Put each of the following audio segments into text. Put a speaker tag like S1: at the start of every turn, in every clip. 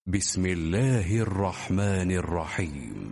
S1: بسم الله الرحمن الرحيم.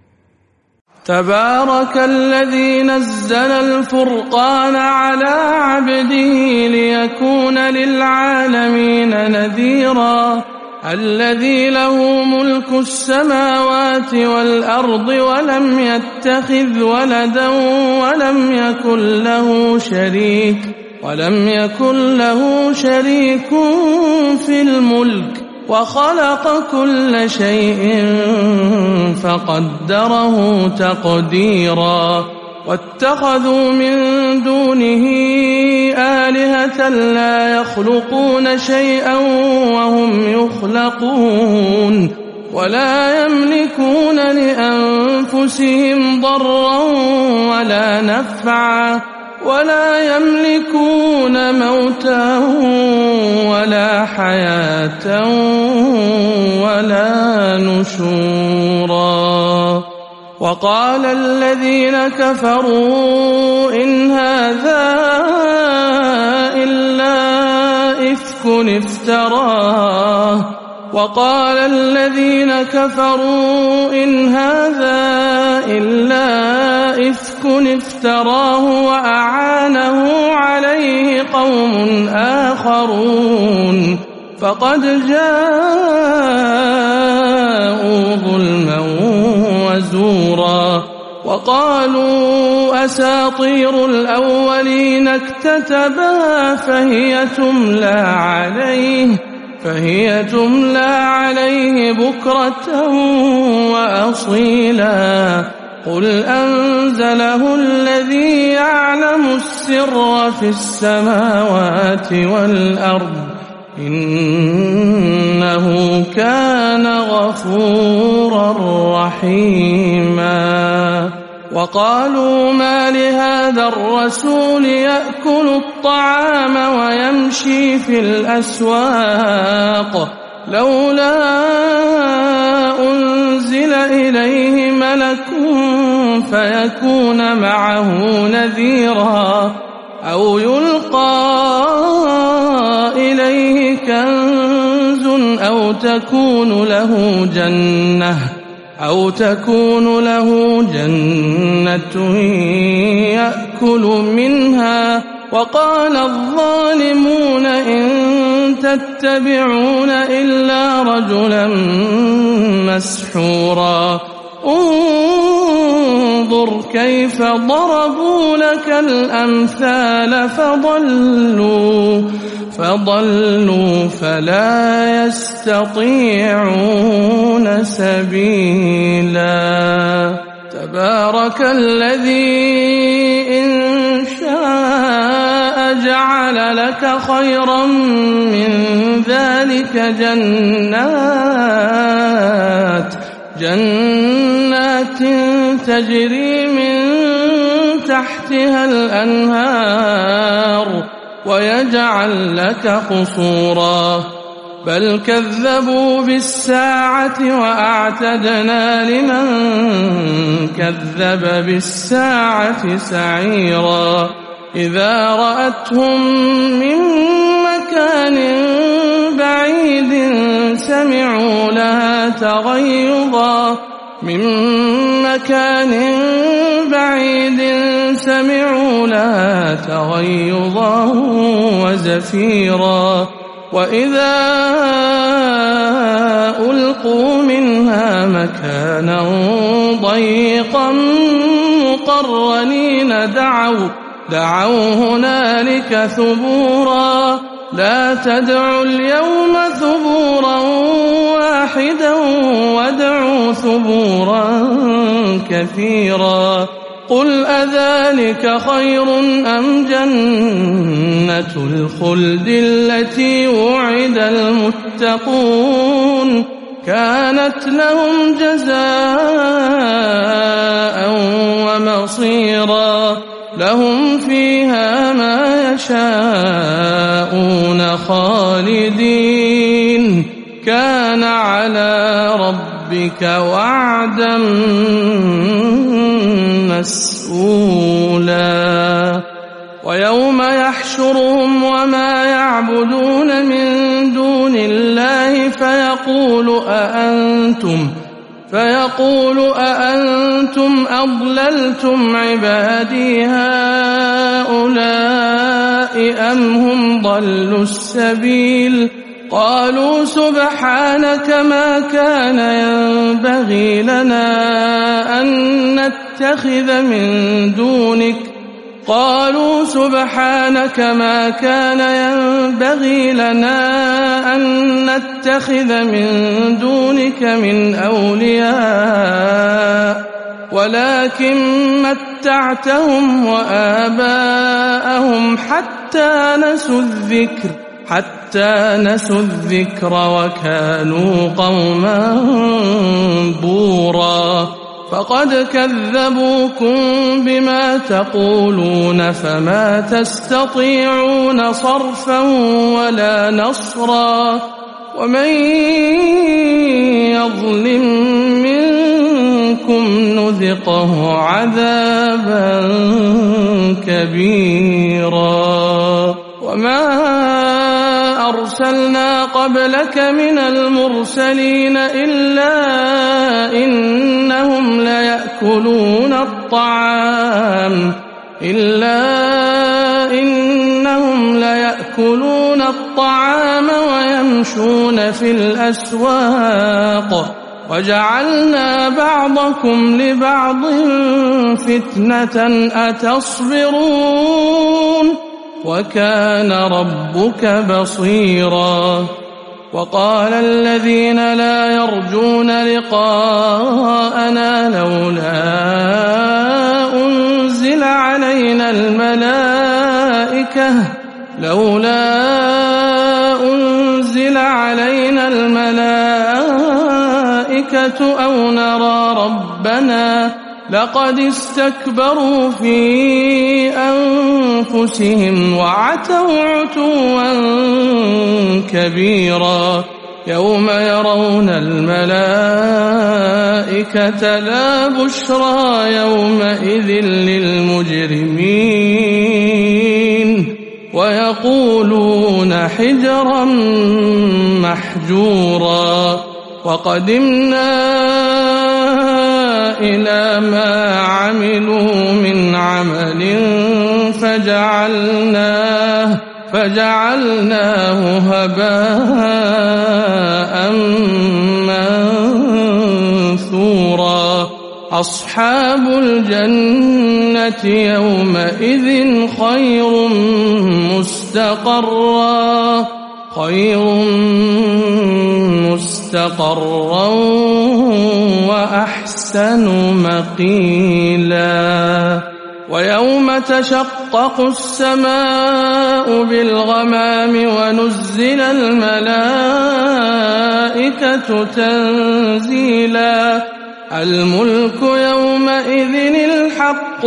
S2: تبارك الذي نزل الفرقان على عبده ليكون للعالمين نذيرا الذي له ملك السماوات والأرض ولم يتخذ ولدا ولم يكن له شريك في الملك وخلق كل شيء فقدره تقديرا واتخذوا من دونه آلهة لا يخلقون شيئا وهم يخلقون ولا يملكون لأنفسهم ضرا ولا نفعا ولا يملكون موتا ولا حياة ولا نشورا. وقال الذين كفروا إن هذا إلا إفك افتراه وأعانه عليه قوم آخرون فقد جاءوا ظلما وزورا. وقالوا أساطير الأولين اكتتبها فهي تملى عليه بكرة وأصيلا. قل أنزله الذي يعلم السر في السماوات والأرض إنه كان غفورا رحيما. وقالوا ما لهذا الرسول يأكل الطعام ويمشي في الأسواق لولا أنزل إليه ملك فيكون معه نذيرا أو يلقى إليه كنز أو تكون له جنة يأكل منها. وقال الظالمون إن تتبعون إلا رجلا مسحورا. انظر كيف ضربوا لك الأمثال فضلوا فلا يستطيعون سبيلا. تبارك الذي إن شاء جعل لك خيرا من ذلك جنات تجري من تحتها الأنهار ويجعل لك قصورا بل كذبوا بالساعة وأعتدنا لمن كذب بالساعة سعيرا. إذا رأتهم من مكان بعيد سمعوا لها تغيظا وزفيرا. وإذا ألقوا منها مكانا ضيقا مقرنين دعوا هنالك ثبورا. لا تدعوا اليوم ثبورا واحدا وادعوا ثبورا كثيرا. قل أذلك خير أم جنة الخلد التي وعد المتقون كانت لهم جزاء ومصيرا. لهم فيها ما يشاءون خالدين كان على ربك وعدا مسئولا. ويوم يحشرهم وما يعبدون من دون الله فيقول فيقول أأنتم أضللتم عبادي هؤلاء أم هم ضلوا السبيل قالوا سبحانك ما كان ينبغي لنا أن نتخذ من دونك من أولياء ولكن متعتهم وآباءهم حتى نسوا الذكر وكانوا قوما بورا فقد كذبوكم بما تقولون فما تستطيعون صرفا ولا نصرا ومن يظلم منكم نذقه عذابا كبيرا وما أرسلنا قبلك من المرسلين إلا إنهم ليأكلون الطعام ويمشون في الأسواق وجعلنا بعضكم لبعض فتنة أتصبرون وكان ربك بصيرا وقال الذين لا يرجون لقاءنا لولا أنزل علينا الملائكة أو نرى ربنا لقد استكبروا في أنفسهم وعتوا عتوا كبيرا يوم يرون الملائكة لا بشرى يومئذ للمجرمين ويقولون حجرا محجورا وقدمنا إلى ما عملوا من عمل فجعلناه هباء منثورا أصحاب الجنة يومئذ خير مستقرا وأحسن مقيلا ويوم تشقق السماء بالغمام ونزل الملائكة تنزيلا الملك يومئذ الحق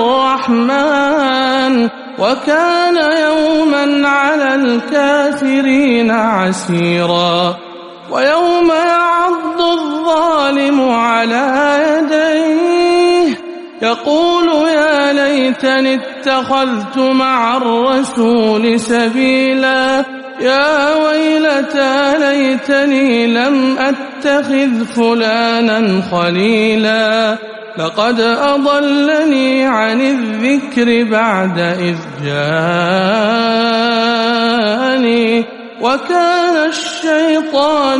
S2: للرحمن وكان يوما على الكافرين عسيرا ويوم يعض الظالم على يديه يقول يا ليتني اتخذت مع الرسول سبيلا يا ويلتى ليتني لم أتخذ فلانا خليلا لقد أضلني عن الذكر بعد إذ جاءني وكان الشيطان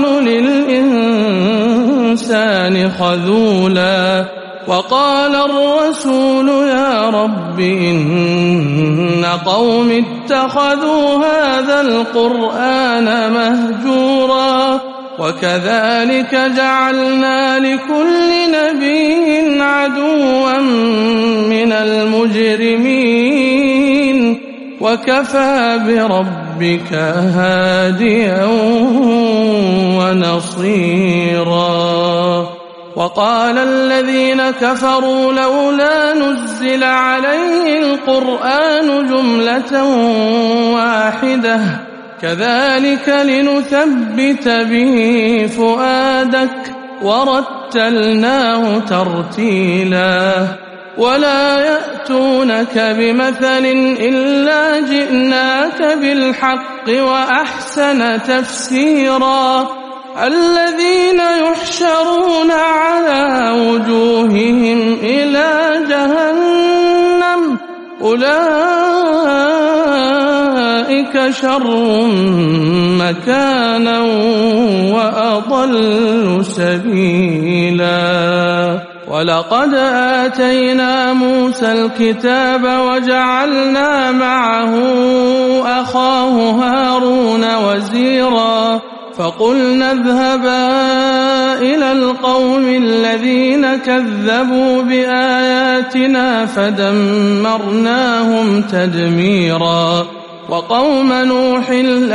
S2: للإنسان خذولا وقال الرسول يا رب إن قوم اتخذوا هذا القرآن مهجورا وكذلك جعلنا لكل نبي عدوا من المجرمين وكفى بربك هاديا ونصيرا وقال الذين كفروا لولا نزل عليه القرآن جملة واحدة كذلك لنثبت به فؤادك ورتلناه ترتيلا ولا يأتونك بمثل إلا جئناك بالحق وأحسن تفسيرا الذين يحشرون على وجوههم إلى جهنم أولئك شر مكانا وأضل سبيلا ولقد آتينا موسى الكتاب وجعلنا معه أخاه هارون وزيرا فقلنا اذهبا إلى القوم الذين كذبوا بآياتنا فدمرناهم تدميرا وقوم نوح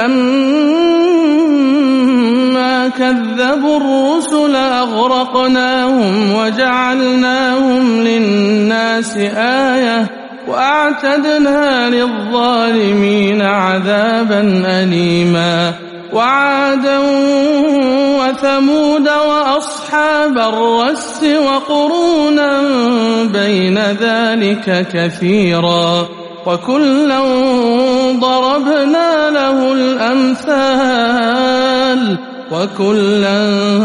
S2: لما كذبوا الرسل أغرقناهم وجعلناهم للناس آية وأعتدنا للظالمين عذابا أليما وعادا وثمود وأصحاب الرس وقرونا بين ذلك كثيرا وكلا ضربنا له الأمثال وكلا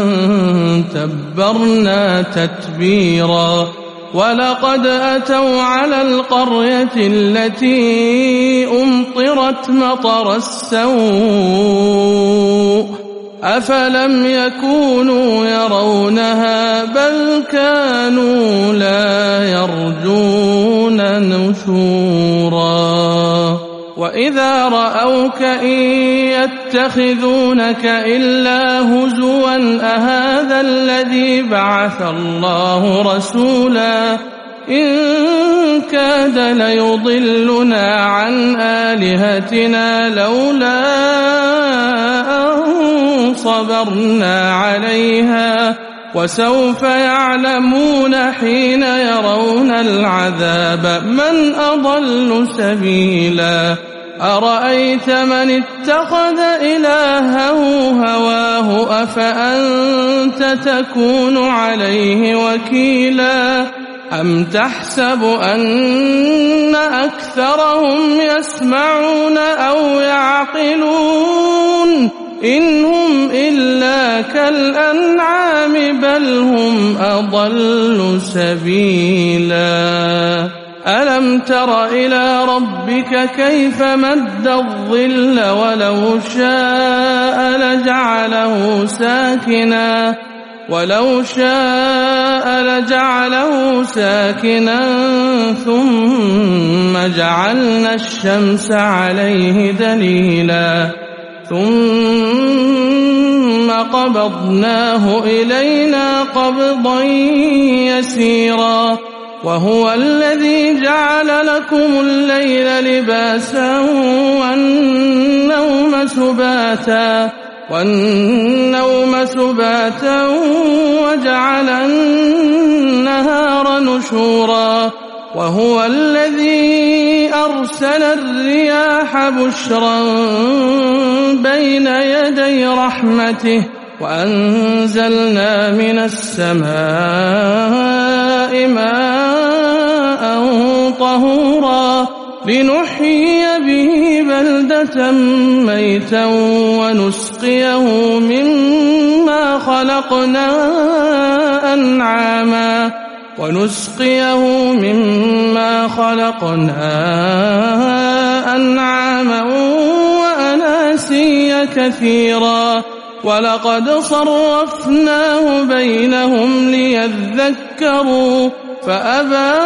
S2: تبرنا تتبيرا ولقد أتوا على القرية التي أمطرت مطر السوء أفلم يكونوا يرونها بل كانوا لا يرجون نشورا وإذا رأوك إن يتخذونك إلا هزوا أهذا الذي بعث الله رسولا إن كاد ليضلنا عن آلهتنا لولا أن صبرنا عليها وسوف يعلمون حين يرون العذاب من أضل سبيلا أرأيت من اتخذ إلهه هواه أفأنت تكون عليه وكيلا أم تحسب أن أكثرهم يسمعون أو يعقلون إن هم إلا كالأنعام بل هم أضل سبيلا ألم تر إلى ربك كيف مد الظل ولو شاء لجعله ساكنا ثم جعلنا الشمس عليه دليلا ثم قبضناه إلينا قبضا يسيرا وهو الذي جعل لكم الليل لباسا والنوم سباتا وجعل النهار نشورا وهو الذي أرسل الرياح بشرا بين يدي رحمته وأنزلنا من السماء ماء طهورا لنحيي به بلدة ميتا ونسقيه مما خلقنا أنعاما وأناسيا كثيرا ولقد صرفناه بينهم ليذكروا فأبى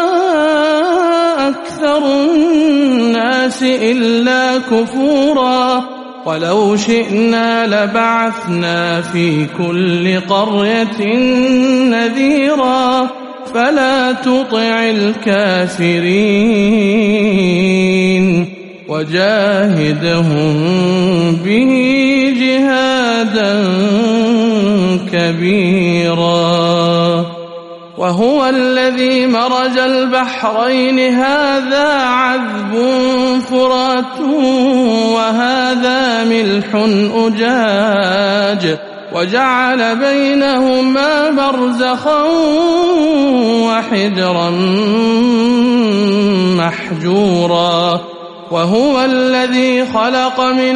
S2: أكثر الناس إلا كفورا ولو شئنا لبعثنا في كل قرية نذيرا فلا تطع الكافرين وجاهدهم به جهادا كبيرا وهو الذي مرج البحرين هذا عذب فرات وهذا ملح أجاج وجعل بينهما برزخا وحجرا محجورا وهو الذي خلق من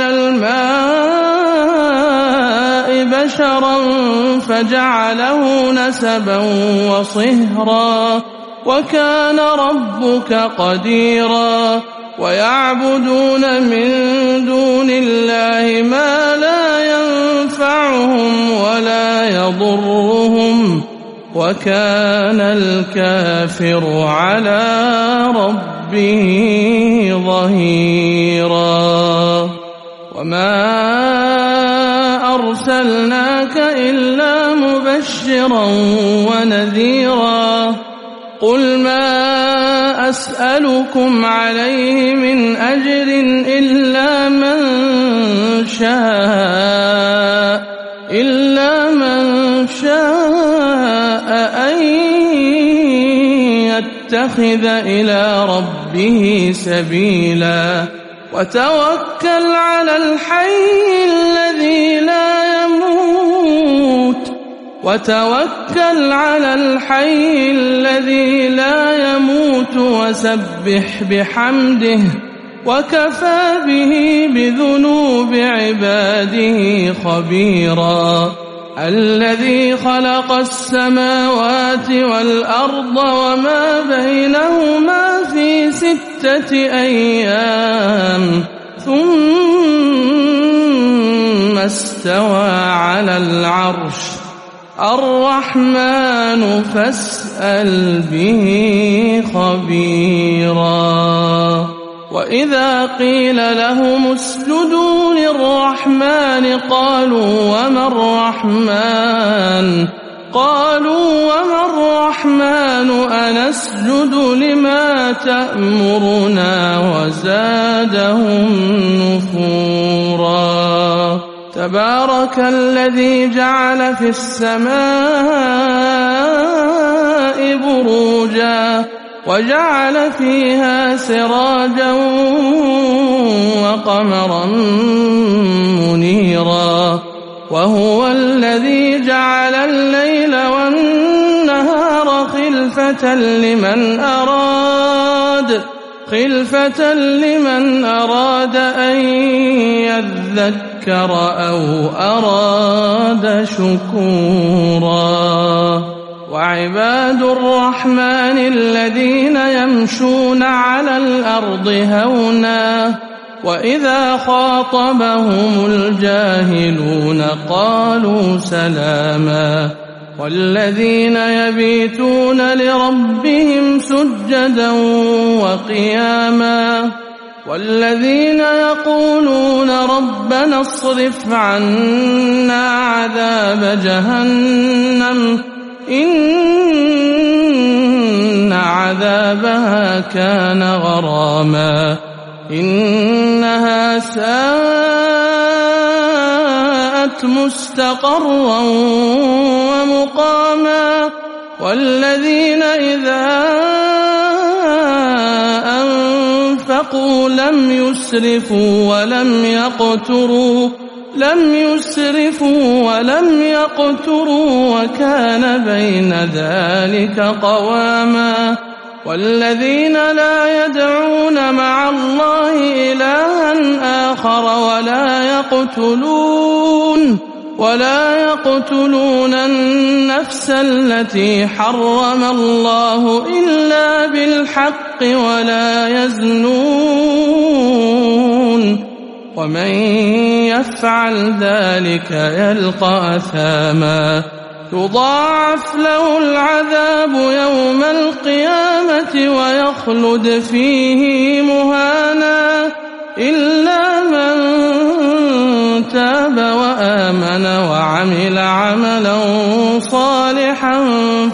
S2: الماء بشرا فجعله نسبا وصهرا وكان ربك قديرا ويعبدون من دون الله ما لا ينفعهم ولا يضرهم وكان الكافر على ربه ظهيرا وما أرسلناك إلا مبشرا ونذيرا قل ما أسألكم عليه من أجر إلا من شاء أن يتخذ إلى ربه سبيلا وتوكل على الحي الذي لا يموت وسبح بحمده وكفى به بذنوب عباده خبيرا الذي خلق السماوات والأرض وما بينهما في 6 أيام ثم استوى على العرش الرحمن فاسأل به خبيرا وإذا قيل لهم اسجدوا للرحمن قالوا وما الرحمن أنسجد لما تأمرنا وزادهم نفورا تبارك الذي جعل في السماء بروجا وجعل فيها سراجا وقمرا منيرا وهو الذي جعل الليل والنهار خلفة لمن أراد أن يذكر أو أراد شكورا وعباد الرحمن الذين يمشون على الأرض هونا وإذا خاطبهم الجاهلون قالوا سلاما والذين يبيتون لربهم سجدا وقياما والذين يقولون ربنا اصرف عنا عذاب جهنم إن عذابها كان غراما إنها ساءت مستقرا ومقاما والذين إذا أنفقوا لم يسرفوا ولم يقتروا وكان بين ذلك قواما والذين لا يدعون مع الله إلها آخر ولا يقتلون النفس التي حرم الله إلا بالحق ولا يزنون ومن يفعل ذلك يلقى أثاما يضاعف له العذاب يوم القيامة ويخلد فيه مهانا إلا من تاب وآمن وعمل عملا صالحا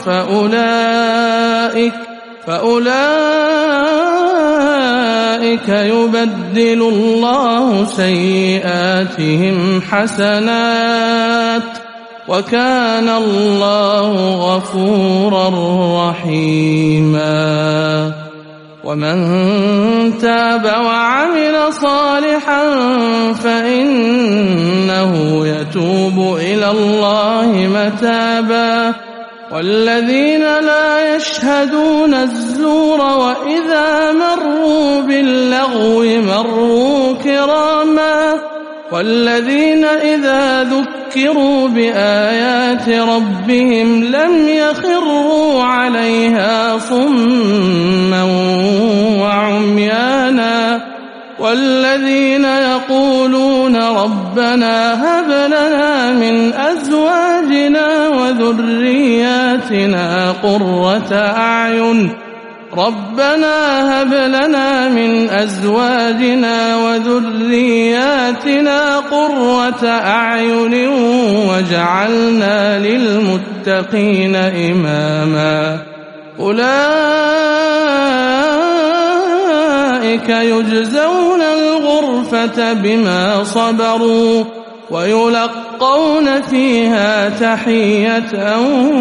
S2: فأولئك يبدل الله سيئاتهم حسنات وكان الله غفورا رحيما ومن تاب وعمل صالحا فإنه يتوب إلى الله متابا والذين لا يشهدون الزور وإذا مروا باللغو مروا كراما والذين إذا ذكروا بآيات ربهم لم يخروا عليها صما وعميانا والذين يقولون ربنا هب لنا من أزواجنا وذرياتنا قرة أعين واجعلنا للمتقين إماما أولئك يجزون الغرفة بما صبروا ويلقون فيها تحية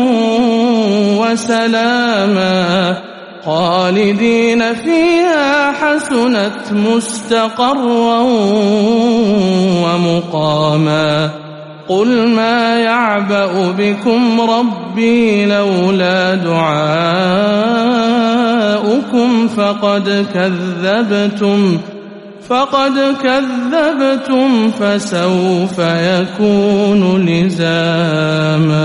S2: وسلاما خالدين فيها حسنت مستقرا ومقاما قل ما يعبأ بكم ربي لولا دعاؤكم فقد كذبتم فسوف يكون لزاما.